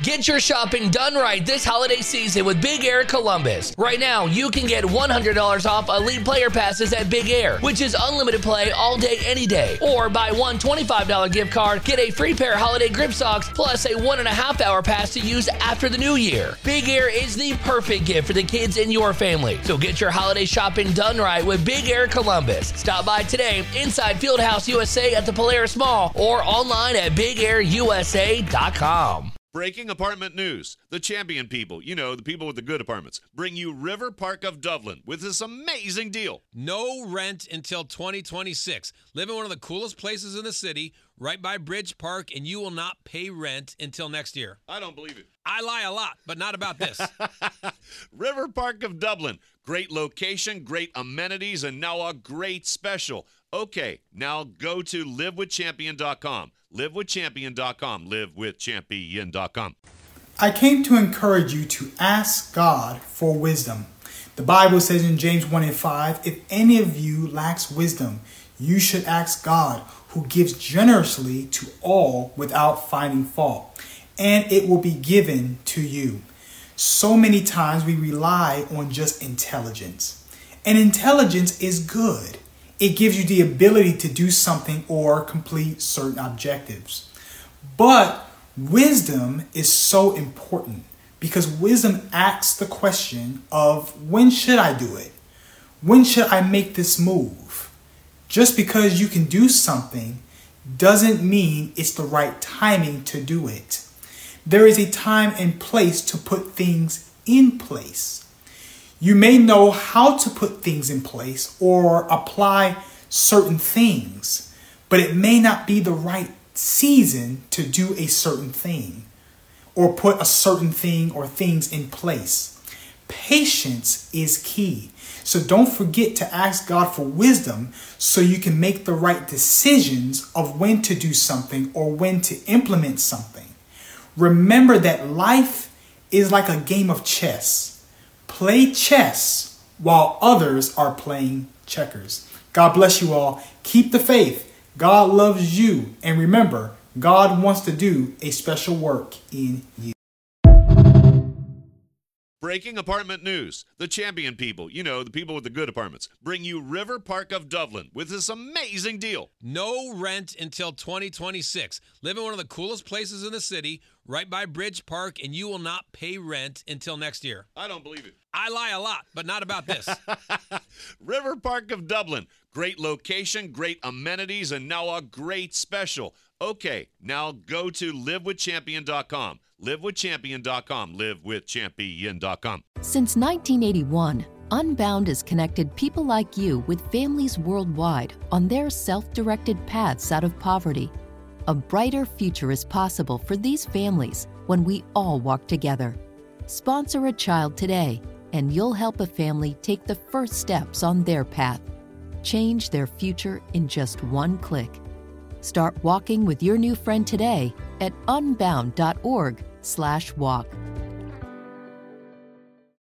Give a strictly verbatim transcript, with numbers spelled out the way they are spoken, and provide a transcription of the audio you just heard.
Get your shopping done right this holiday season with Big Air Columbus. Right now, you can get one hundred dollars off Elite Player Passes at Big Air, which is unlimited play all day, any day. Or buy one twenty-five dollars gift card, get a free pair of holiday grip socks, plus a one and a half hour pass to use after the new year. Big Air is the perfect gift for the kids in your family. So get your holiday shopping done right with Big Air Columbus. Stop by today inside Fieldhouse U S A at the Polaris Mall or online at big air u s a dot com. Breaking apartment news. The Champion people, you know, the people with the good apartments, bring you River Park of Dublin with this amazing deal. No rent until twenty twenty-six. Live in one of the coolest places in the city, right by Bridge Park, and you will not pay rent until next year. I don't believe it. I lie a lot, but not about this. River Park of Dublin. Great location, great amenities, and now a great special. Okay, now go to live with champion dot com. live with champion dot com. live with champion dot com. I came to encourage you to ask God for wisdom. The Bible says in James one and five, if any of you lacks wisdom, you should ask God, who gives generously to all without finding fault, and it will be given to you. So many times we rely on just intelligence, and intelligence is good. It gives you the ability to do something or complete certain objectives. But wisdom is so important because wisdom asks the question of when should I do it? When should I make this move? Just because you can do something doesn't mean it's the right timing to do it. There is a time and place to put things in place. You may know how to put things in place or apply certain things, but it may not be the right season to do a certain thing or put a certain thing or things in place. Patience is key. So don't forget to ask God for wisdom so you can make the right decisions of when to do something or when to implement something. Remember that life is like a game of chess. Play chess while others are playing checkers. God bless you all. Keep the faith. God loves you. And remember, God wants to do a special work in you. Breaking apartment news. The Champion people, you know, the people with the good apartments, bring you River Park of Dublin with this amazing deal. No rent until twenty twenty-six. Live in one of the coolest places in the city, right by Bridge Park, and you will not pay rent until next year. I don't believe it. I lie a lot, but not about this. River Park of Dublin. Great location, great amenities, and now a great special. Okay, now go to live with champion dot com. live with champion dot com. live with champion dot com. Since nineteen eighty-one, Unbound has connected people like you with families worldwide on their self-directed paths out of poverty. A brighter future is possible for these families when we all walk together. Sponsor a child today, and you'll help a family take the first steps on their path. Change their future in just one click. Start walking with your new friend today at unbound dot org slash walk.